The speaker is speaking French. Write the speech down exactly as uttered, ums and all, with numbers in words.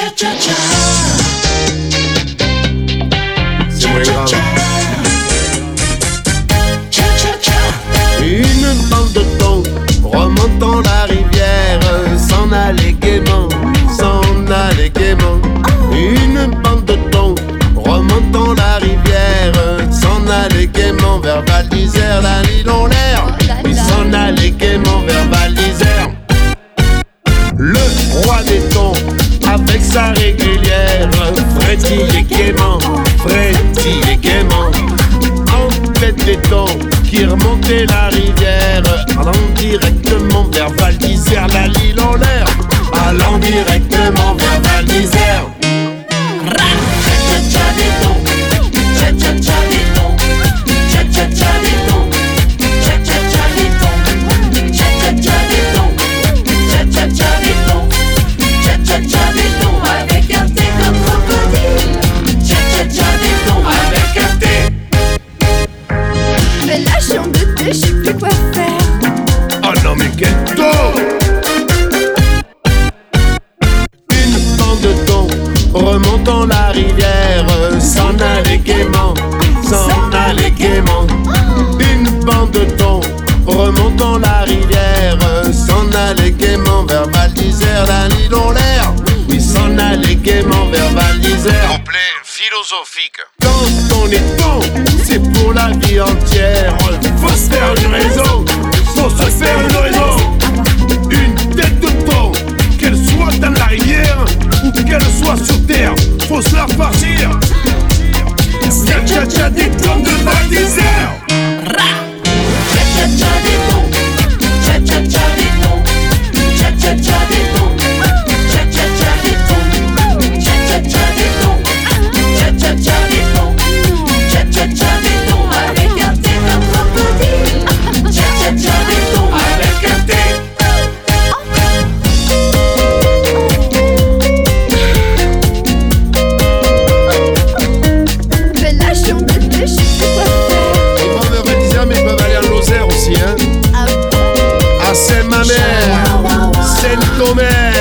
Cha-cha-cha-cha. C'est moins grave. Cha-cha-cha. Une bande de thon remontant la rivière s'en allait gaiement, s'en allait gaiement. Une bande de thon remontant la rivière s'en allait gaiement vers Val d'Isère, la l'île en l'air. Il s'en allait gaiement vers Val d'Isère. Le roi des thons avec sa régulière frétillait gaiement, frétillait gaiement. En tête des thons qui remontaient la rivière, allant directement vers Val d'Isère, la l'île en l'air, allant directement vers Val d'Isère. Cha-cha-cha des thons, cha-cha-cha des thons, cha-cha-cha des thons, cha-cha-cha des thons, cha-cha-cha des thons, cha-cha-cha des thons, cha-cha-cha des thons avec un thé comme crocodile, cha-cha-cha des thons avec un thé. Mais la chambre de thé, je sais plus quoi faire. Oh non mais quel thon! Une bande de thons remontant la rivière s'en allait gaiement, s'en allait gaiement. Une bande de thons remontant la rivière s'en allait gaiement vers Val d'Isère, la l'île en l'air. Oui, s'en allait gaiement vers Val d'Isère. Couplet philosophique. Quand on est thon, c'est pour la vie entière. Faut se faire une raison, faut se faire une raison. Une tête de thon, qu'elle soit dans la rivière ou qu'elle soit sur terre, faut se la farcir. Cha-cha-cha des thons de Val d'Isère. Cha-cha-cha des thons, cha-cha-cha des thons, cha-cha-cha des thons, cha-cha-cha des thons, cha-cha-cha des thons, cha-cha-cha des thons, cha-cha-cha des thons avec un thé comme crocodile, cha-cha-cha des thons avec un thé. Mais la chambre de thé, je sais plus quoi faire. Ils vont vers Val d'Isère, mais ils peuvent aller à Lozère aussi, hein. Ah bon? Ah, c'est ma mère, c'est ton mère.